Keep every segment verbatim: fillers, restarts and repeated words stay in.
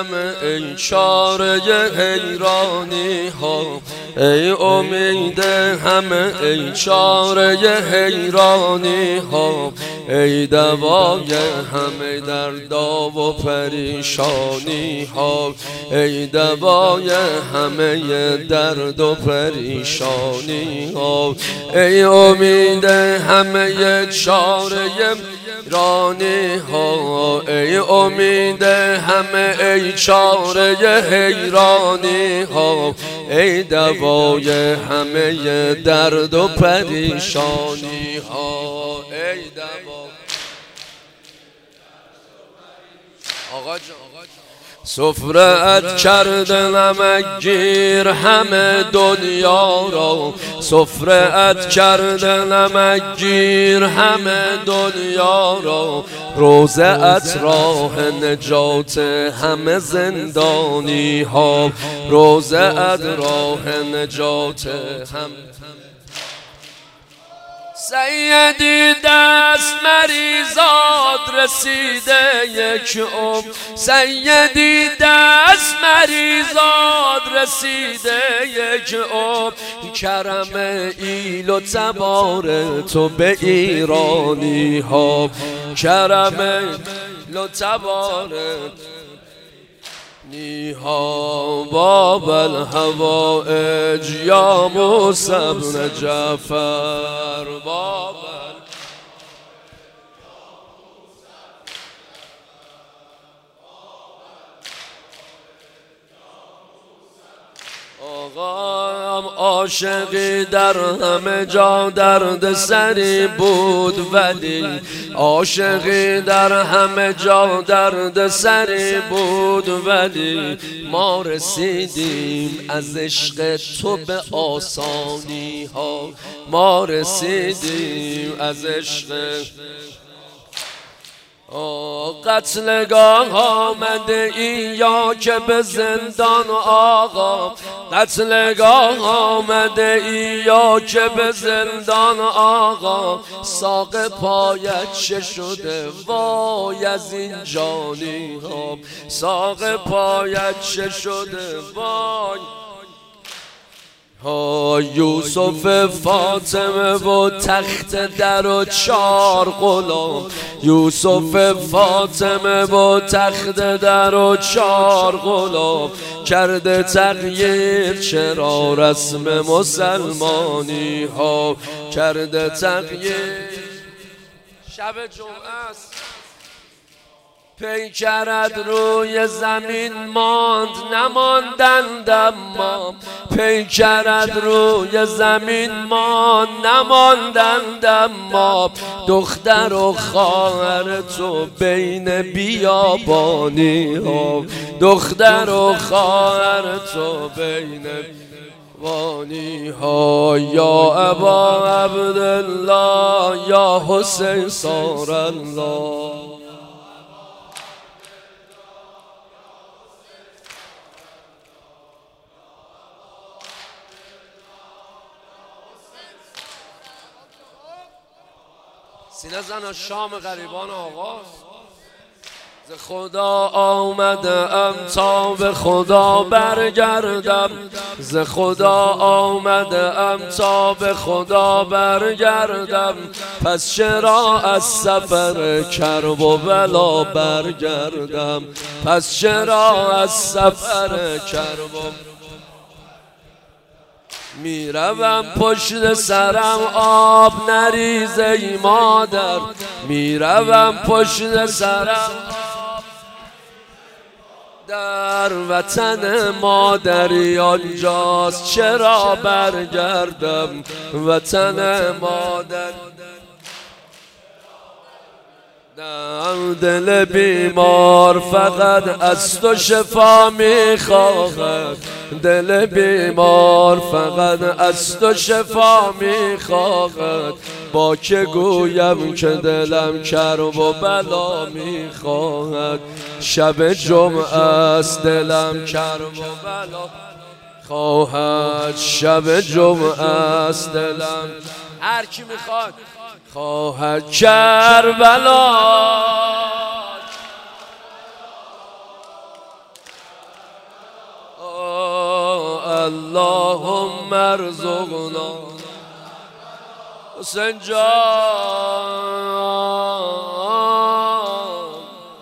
همه ای چاره حیرانی ها، ای امید همه ای چاره حیرانی ها، ای دوای همه دردا و پریشانی ها، ای دوای همه درد و پریشانی ها، ای امید همه چاره حیرانی ها، ای امید همه ای چاره حیرانی ها، ای دوای همه درد و پریشانی ها، ای دوا آقا جان سفره‌ات کرده نمکگیر همه دنیا را، سفره‌ات کرده نمکگیر همه دنیا را، روضه‌ات راه نجات همه زندانی ها، روضه‌ات راه نجات هم. سیدی دست مریزاد رسیده یک عمر، سیدی دست مریزاد رسیده یک عمر، کرم ایل و تبار تو به ایرانی ها، کرم ایل و تبار نیها باب الهوائج یا موسی بن جعفر باب آقام عاشقی در همه جا درد سری بود، ولی عاشقی در همه جا درد سری بود، ولی ما رسیدیم از عشق تو به آسانی ها، ما رسیدیم از عشق قتلگاه آمده ای یا که به زندان آقا، قتلگاه آمده ای یا که به زندان آقا، ساق پایت چه شده وای از این جانی ها، ساق پایت چه شده وای ها، یوسف فاطمه و تخت در و چار غلام، یوسف فاطمه و تخت در و چار غلام، کرده تغییر چرا رسم مسلمانی ها، کرده تغییر شب جمعه است پیکرت روی زمین ماند نماندند، اما پیکرت روی زمین ماند نماندند، اما دختر و خواهر تو بین بیابانی ها، دختر و خواهر تو بین وانی ها، یا ابا عبدالله یا حسین صار الله. سینه زن شام غریبان آغاز، ز خدا آمده ام تا به خدا برگردم، ز خدا آمده ام تا به خدا برگردم، پس چرا از سفر کرب و بلا برگردم، پس چرا از سفر کرب و میروم پشت سرم آب نریزه ای مادر، میروم پشت سرم در وطن مادری آنجاست چرا برگردم، وطن مادر دل بیمار فقط از تو شفا میخواهد، دل بیمار فقط از تو شفا میخواهد، با که گویم که دلم کرب و بلا میخواهد، شب جمعه است دلم کرب و بلا خواهد، شب جمعه است دلم هر کی میخواد خواهد کربلا. اللهم ارزقنا حسین جان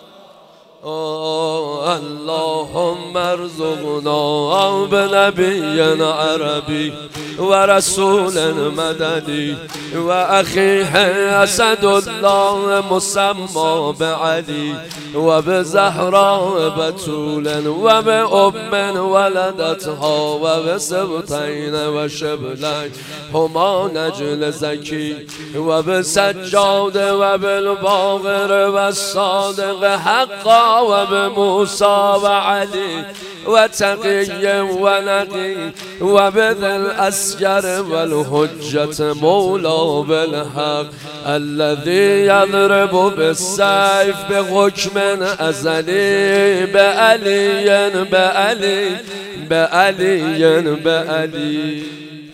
اللهم ارزقنا بنبي عربي ورسول مدني وأخيه أسد الله مسمى بعلي وبزهراء بتول وبأم ولدتها وبسبطين وشبلين هما نجل زكي وبسجاد وبالباغر والصادق حقا وبموسى وعلي وتقي ونقي وبذي الأسجر والحجة مولى بالحق الذي يضرب بالسيف بحكم أزلي بألي بألي بألي بألي